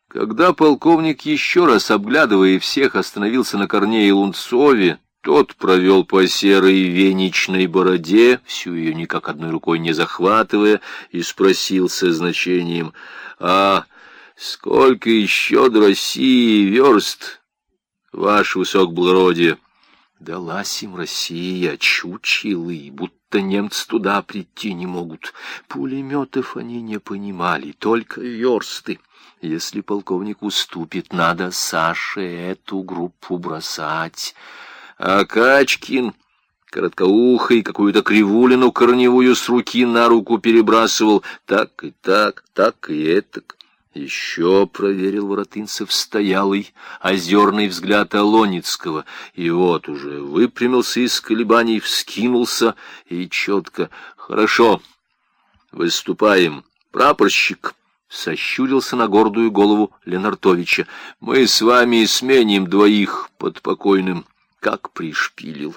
Когда полковник, еще раз обглядывая всех, остановился на Корнее Лунцове, тот провел по серой веничной бороде, всю ее никак одной рукой не захватывая, и спросил со значением: «А сколько еще до России верст, ваше высокоблагородие?» Далась им Россия, чучелы, будто немцы туда прийти не могут. Пулеметов они не понимали, только версты. Если полковник уступит, надо Саше эту группу бросать. А Качкин, короткоухой, какую-то кривулину корневую с руки на руку перебрасывал. Так и так, так и этак. Еще проверил Воротынцев стоялый озерный взгляд Алоницкого, и вот уже выпрямился из колебаний, вскинулся и четко: «Хорошо, выступаем, прапорщик!» Сощурился на гордую голову Ленартовича. «Мы с вами сменим двоих под покойным», как пришпилил.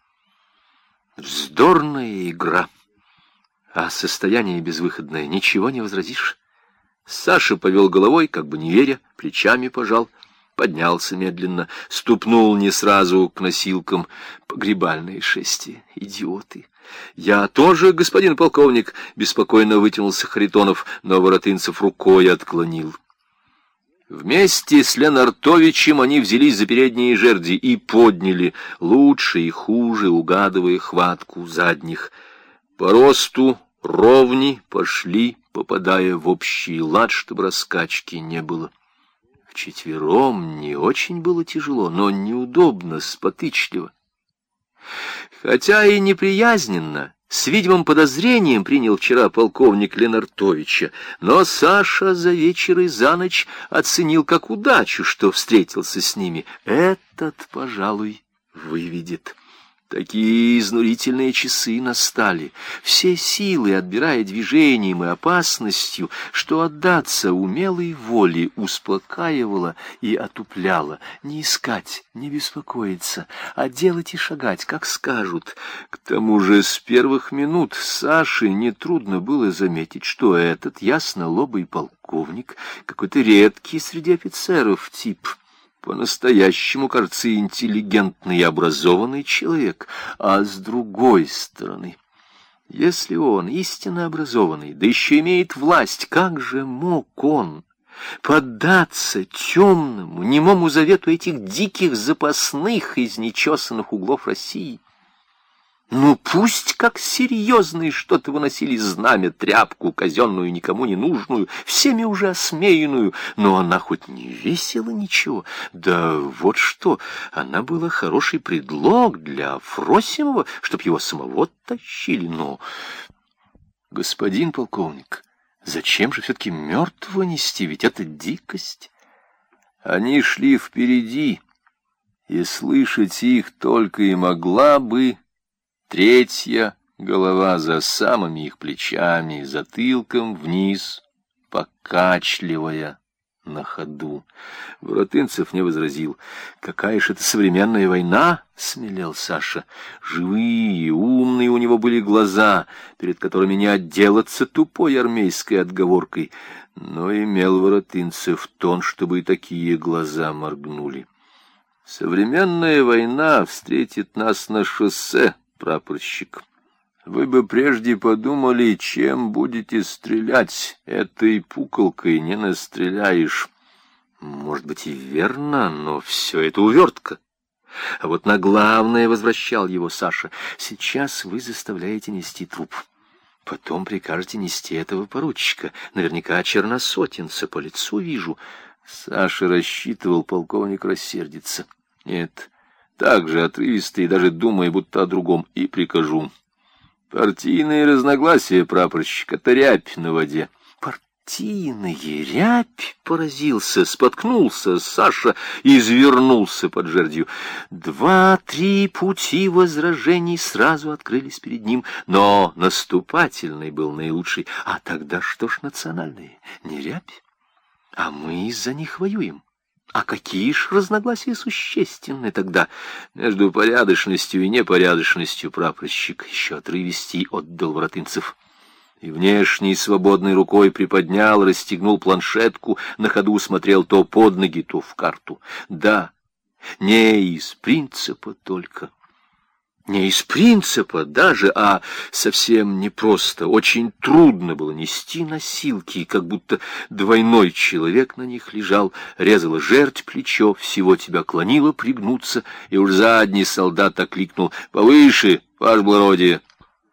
Вздорная игра, а состояние безвыходное, ничего не возразишь. Саша повел головой, как бы не веря, плечами пожал, поднялся медленно, ступнул не сразу к носилкам. Погребальное шествие, идиоты. «Я тоже, господин полковник», — беспокойно вытянулся Харитонов, но Воротынцев рукой отклонил. Вместе с Ленартовичем они взялись за передние жерди и подняли, лучше и хуже угадывая хватку задних. По росту ровни пошли, попадая в общий лад, чтобы раскачки не было. Вчетвером не очень было тяжело, но неудобно, спотычливо. Хотя и неприязненно, с видимым подозрением принял вчера полковник Ленартовича, но Саша за вечер и за ночь оценил как удачу, что встретился с ними. Этот, пожалуй, выведет. Такие изнурительные часы настали, все силы отбирая движением и опасностью, что отдаться умелой воле успокаивало и отупляло. Не искать, не беспокоиться, а делать и шагать, как скажут. К тому же с первых минут Саше нетрудно было заметить, что этот яснолобый полковник какой-то редкий среди офицеров тип. По-настоящему, кажется, интеллигентный и образованный человек, а с другой стороны, если он истинно образованный, да еще имеет власть, как же мог он поддаться темному, немому завету этих диких запасных из нечесанных углов России? Ну, пусть как серьезные что-то выносили знамя, тряпку казенную, никому не нужную, всеми уже осмеянную, но она хоть не весила ничего. Да вот что, она была хороший предлог для Фросимова, чтоб его самого тащили, но... Господин полковник, зачем же все-таки мертвого нести, ведь это дикость. Они шли впереди, и слышать их только и могла бы третья голова за самыми их плечами, затылком вниз, покачливая на ходу. Воротынцев не возразил. «Какая же это современная война!» — смелел Саша. Живые, умные у него были глаза, перед которыми не отделаться тупой армейской отговоркой. Но имел Воротынцев тон, чтобы и такие глаза моргнули. «Современная война встретит нас на шоссе, прапорщик. Вы бы прежде подумали, чем будете стрелять. Этой пуколкой не настреляешь». Может быть и верно, но все это увертка. А вот на главное возвращал его Саша. Сейчас вы заставляете нести труп. Потом прикажете нести этого поручика. Наверняка черносотенца, по лицу вижу. Саша рассчитывал, полковник рассердится. Нет, так же отрывисто и даже думая, будто о другом, и прикажу. Партийные разногласия, прапорщик, это рябь на воде. Партийные рябь? Поразился, споткнулся Саша и извернулся под жердью. 2-3 пути возражений сразу открылись перед ним, но наступательный был наилучший. А тогда что ж национальные? Не рябь? А мы из-за них воюем. А какие ж разногласия существенны тогда между порядочностью и непорядочностью, прапорщик? Еще отрывистей отдал Воротынцев. и внешней свободной рукой приподнял, расстегнул планшетку, на ходу смотрел то под ноги, то в карту. Да, не из принципа только. Не из принципа даже, а совсем непросто. Очень трудно было нести носилки, как будто двойной человек на них лежал, резала жерть плечо, всего тебя клонило пригнуться, и уж задний солдат окликнул: «Повыше, ваше благородие!»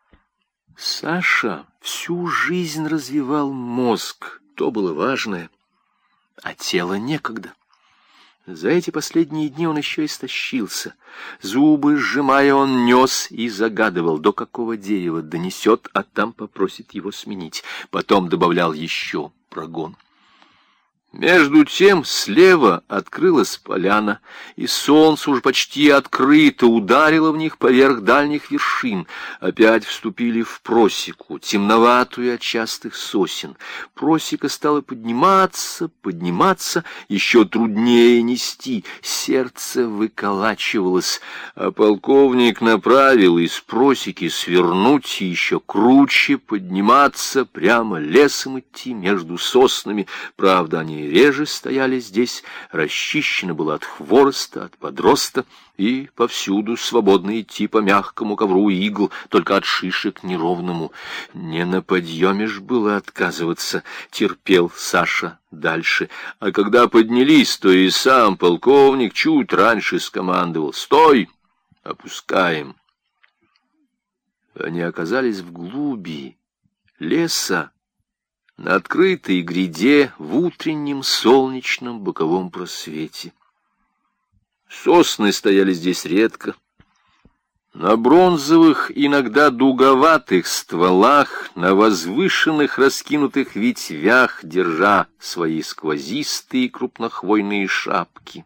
Саша всю жизнь развивал мозг, то было важное, а тело некогда. За эти последние дни он еще истощился. Зубы сжимая, он нес и загадывал, до какого дерева донесет, а там попросит его сменить. Потом добавлял еще прогон. Между тем слева открылась поляна, и солнце уже почти открыто ударило в них поверх дальних вершин. Опять вступили в просеку, темноватую от частых сосен. Просека стала подниматься, еще труднее нести, сердце выколачивалось, а полковник направил из просеки свернуть и еще круче подниматься, прямо лесом идти между соснами. Правда, они реже стояли здесь, расчищено было от хвороста, от подроста, и повсюду свободно идти по мягкому ковру игл, только от шишек неровному. Не на подъеме ж было отказываться, терпел Саша дальше. А когда поднялись, то и сам полковник чуть раньше скомандовал: «Стой! Опускаем!» Они оказались в глуби леса, на открытой гряде в утреннем солнечном боковом просвете. Сосны стояли здесь редко. На бронзовых, иногда дуговатых стволах, на возвышенных раскинутых ветвях, держа свои сквозистые крупнохвойные шапки.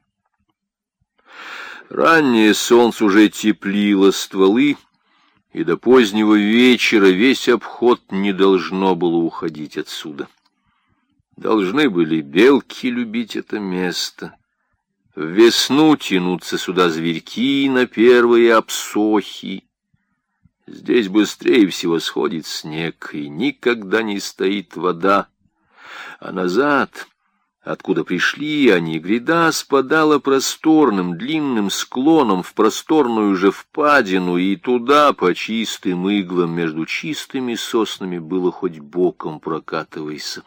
Раннее солнце уже теплило стволы, и до позднего вечера весь обход не должно было уходить отсюда. Должны были белки любить это место. В весну тянутся сюда зверьки на первые обсохи. Здесь быстрее всего сходит снег, и никогда не стоит вода. А назад, откуда пришли они, гряда спадала просторным длинным склоном в просторную же впадину, и туда по чистым иглам между чистыми соснами было хоть боком прокатывайся.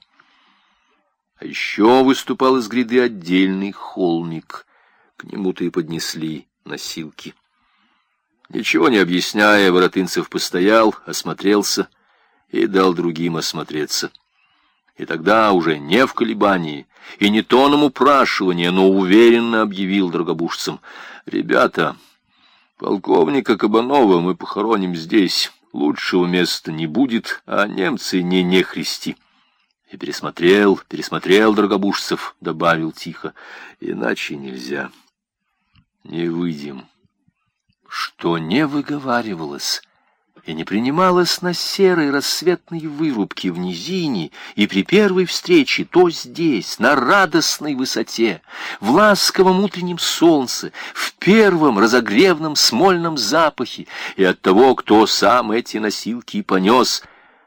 А еще выступал из гряды отдельный холмик. К нему-то и поднесли носилки. Ничего не объясняя, Воротынцев постоял, осмотрелся и дал другим осмотреться. И тогда уже не в колебании и не тоном упрашивания, но уверенно объявил драгобужцам: «Ребята, полковника Кабанова мы похороним здесь, лучшего места не будет, а немцы не нехристи». И пересмотрел драгобужцев, добавил тихо: «Иначе нельзя, не выйдем». Что не выговаривалось и не принималось на серой рассветной вырубке в низине, и при первой встрече то здесь, на радостной высоте, в ласковом утреннем солнце, в первом разогревном смольном запахе, и от того, кто сам эти носилки понес,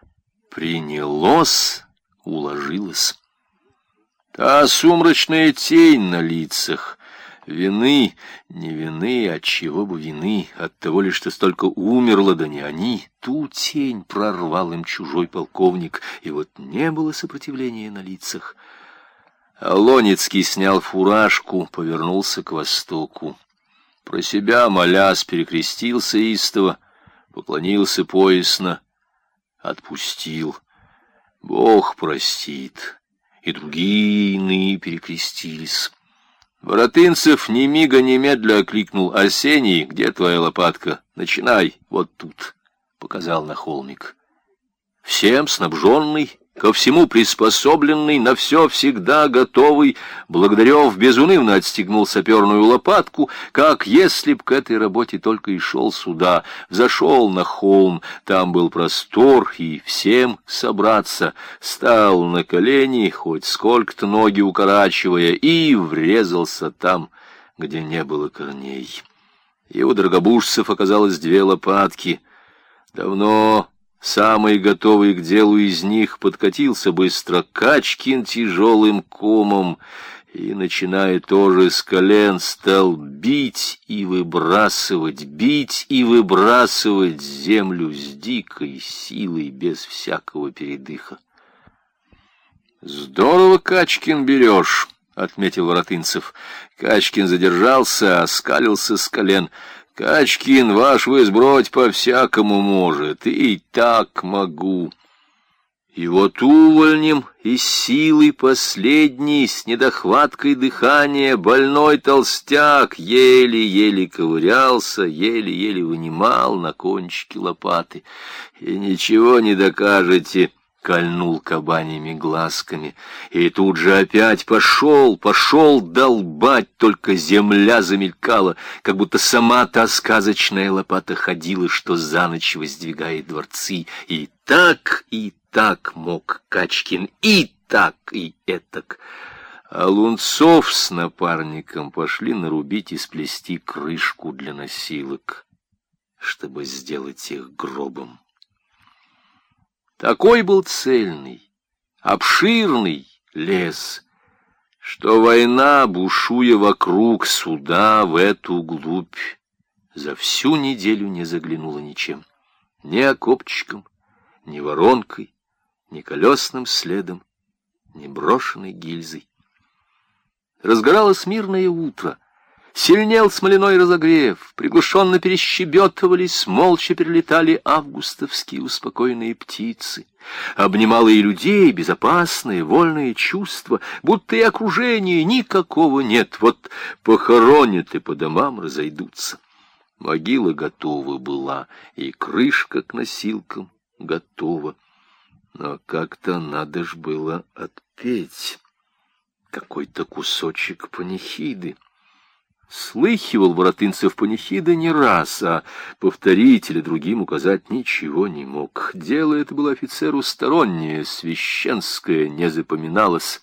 принялось, уложилось. Та сумрачная тень на лицах, вины, не вины, от чего бы вины, от того лишь, что столько умерло, да не они, ту тень прорвал им чужой полковник, и вот не было сопротивления на лицах. Алонецкий снял фуражку, повернулся к востоку. Про себя, молясь, перекрестился истово, поклонился поясно, отпустил. Бог простит, и другие иные перекрестились. Воротынцев ни мига ни медля окликнул: «Арсений, где твоя лопатка? Начинай, вот тут», — показал на холмик. Всем снабженный, ко всему приспособленный, на все всегда готовый, Благодарев безунывно отстегнул саперную лопатку, как если б к этой работе только и шел сюда. Взошел на холм, там был простор, и всем собраться. Стал на колени, хоть сколько-то ноги укорачивая, и врезался там, где не было корней. И у драгобужцев оказалось две лопатки. Давно Самый готовый к делу из них подкатился быстро Качкин тяжелым комом и, начиная тоже с колен, стал бить и выбрасывать землю с дикой силой, без всякого передыха. «Здорово, Качкин, берешь», — отметил Воротынцев. Качкин задержался, оскалился с колен. «Качкин, ваш вызбродь по-всякому может, и так могу». И вот увольнем и силой последней, с недохваткой дыхания, больной толстяк еле-еле ковырялся, еле-еле вынимал на кончике лопаты. «И ничего не докажете», — кольнул кабаньими глазками. И тут же опять пошел долбать, только земля замелькала, как будто сама та сказочная лопата ходила, что за ночь воздвигает дворцы. И так мог Качкин, и так, и этак. А Лунцов с напарником пошли нарубить и сплести крышку для носилок, чтобы сделать их гробом. Такой был цельный, обширный лес, что война, бушуя вокруг суда в эту глубь, за всю неделю не заглянула ничем, ни окопчиком, ни воронкой, ни колесным следом, ни брошенной гильзой. Разгоралось мирное утро, сильнел смоляной разогрев, приглушенно перещебетывались, молча перелетали августовские успокоенные птицы. Обнимало и людей безопасное, вольное чувство, будто и окружения никакого нет, вот похоронят и по домам разойдутся. Могила готова была, и крышка к носилкам готова. Но как-то надо ж было отпеть какой-то кусочек панихиды. Слыхивал Воротынцев панихиды не раз, а повторить или другим указать ничего не мог. Дело это было офицеру стороннее, священское, не запоминалось.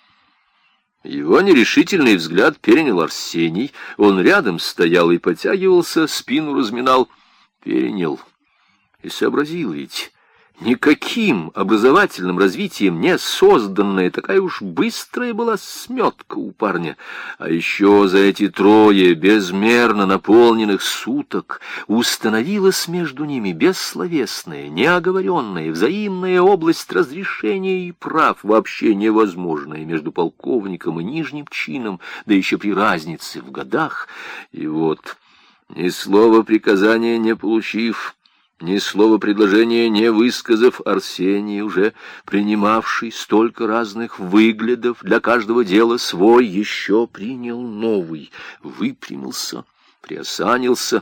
Его нерешительный взгляд перенял Арсений. Он рядом стоял и потягивался, спину разминал. Перенял и сообразил ведь. Никаким образовательным развитием не созданная, такая уж быстрая была сметка у парня. А еще за эти трое безмерно наполненных суток установилась между ними бессловесная, неоговоренная, взаимная область разрешения и прав, вообще невозможная между полковником и нижним чином, да еще при разнице в годах. И вот, ни слова приказания не получив, ни слова предложения не высказав, Арсений, уже принимавший столько разных выглядов, для каждого дела свой, еще принял новый, выпрямился, приосанился.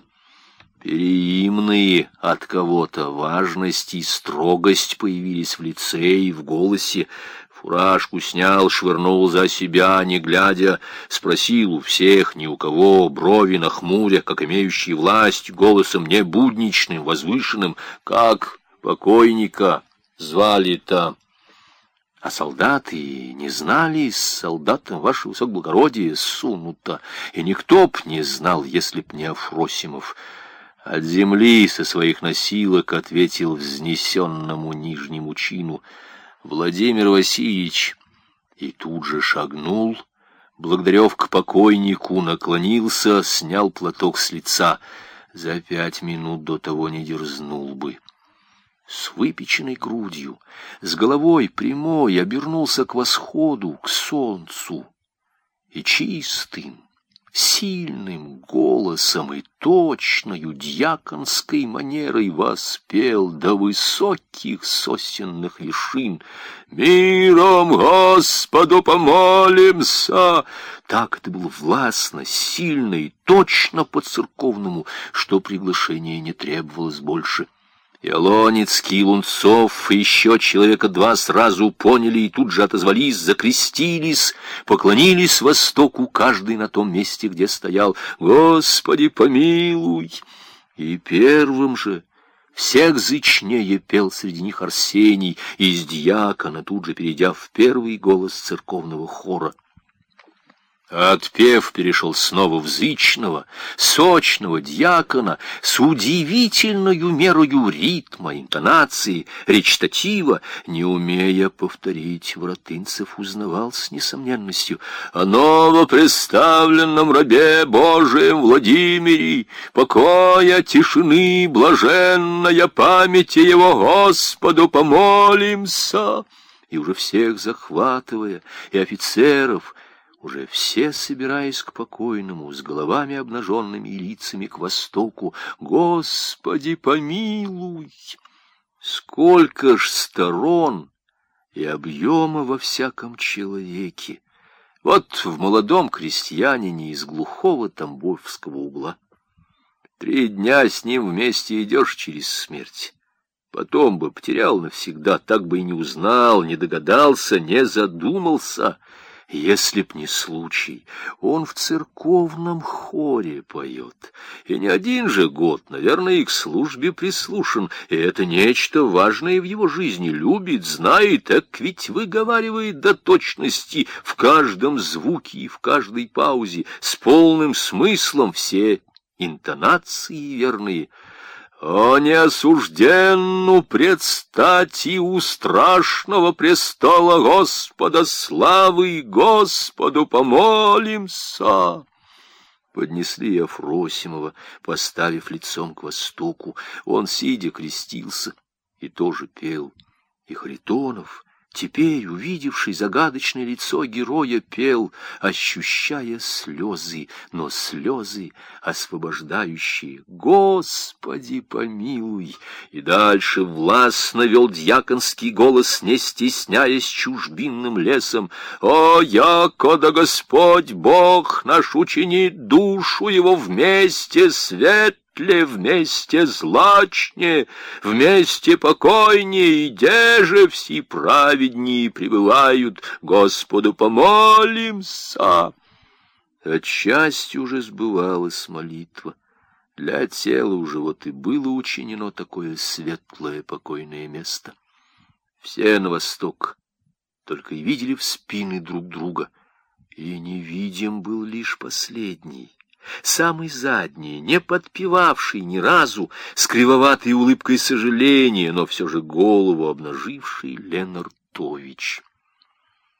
Переимные от кого-то важность и строгость появились в лице и в голосе. Фуражку снял, швырнул за себя, не глядя, спросил у всех, ни у кого, брови нахмуря, как имеющий власть, голосом не будничным, возвышенным, как покойника звали-то. А солдаты не знали, с солдатом ваше высокоблагородие сунуто, и никто б не знал, если б не Афросимов. От земли со своих носилок ответил взнесенному нижнему чину Владимир Васильевич, и тут же шагнул, Благодарев к покойнику, наклонился, снял платок с лица. За 5 минут до того не дерзнул бы. С выпеченной грудью, с головой прямой, обернулся к восходу, к солнцу, и чистым, сильным голосом и точною дьяконской манерой воспел до высоких сосенных вершин: «Миром Господу помолимся!» Так это было властно, сильно и точно по-церковному, что приглашение не требовалось больше. И Алонецкий, Лунцов, и еще человека 2 сразу поняли и тут же отозвались, закрестились, поклонились востоку, каждый на том месте, где стоял. «Господи, помилуй!» И первым же всех зычнее пел среди них Арсений, из дьякона, тут же перейдя в первый голос церковного хора. А отпев перешел снова в зычного, сочного дьякона с удивительною мерою ритма, интонации, речитатива. Не умея повторить, Воротынцев узнавал с несомненностью: «О новопредставленном рабе Божием Владимире, покоя, тишины, блаженная памяти его, Господу помолимся!» И уже всех захватывая, и офицеров, уже все, собираясь к покойному, с головами обнаженными и лицами к востоку: «Господи, помилуй!» Сколько ж сторон и объема во всяком человеке! Вот в молодом крестьянине из глухого тамбовского угла. 3 дня с ним вместе идешь через смерть. Потом бы потерял навсегда, так бы и не узнал, не догадался, не задумался. Если б не случай, он в церковном хоре поет. И не один же год, наверное, и к службе прислушан. И это нечто важное в его жизни. Любит, знает, так ведь выговаривает до точности в каждом звуке и в каждой паузе, с полным смыслом, все интонации верные. «О неосужденну предстать и у страшного престола Господа славы, Господу помолимся!» Поднесли Ефросимова, поставив лицом к востоку. Он, сидя, крестился и тоже пел. И Харитонов, теперь, увидевший загадочное лицо героя, пел, ощущая слезы, но слезы освобождающие: «Господи, помилуй!» И дальше властно вел дьяконский голос, не стесняясь чужбинным лесом: «О, якода Господь Бог наш учинит душу его вместе светле, вместе злачне, вместе покойнее, где же все праведнее пребывают, Господу помолимся!» Отчасти уже сбывалась молитва. Для тела уже вот и было учинено такое светлое покойное место. Все на восток, только и видели в спины друг друга, и невидим был лишь последний, самый задний, не подпевавший ни разу, с кривоватой улыбкой сожаления, но все же голову обнаживший Ленартович.